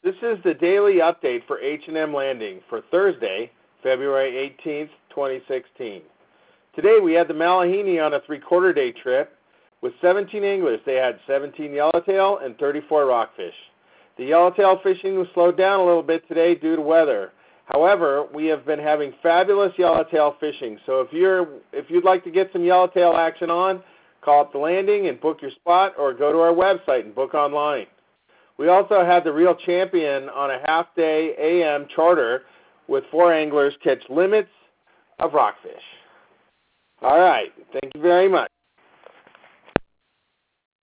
This is the daily update for H&M Landing for Thursday, February 18th, 2016. Today we had the Malahini on a 3/4 day trip with 17 anglers. They had 17 yellowtail and 34 rockfish. The yellowtail fishing was slowed down a little bit today due to weather. However, we have been having fabulous yellowtail fishing. So if you'd like to get some yellowtail action on, call up the landing and book your spot, or go to our website and book online. We also had the Real Champion on a half-day AM charter with 4 anglers catch limits of rockfish. All right. Thank you very much.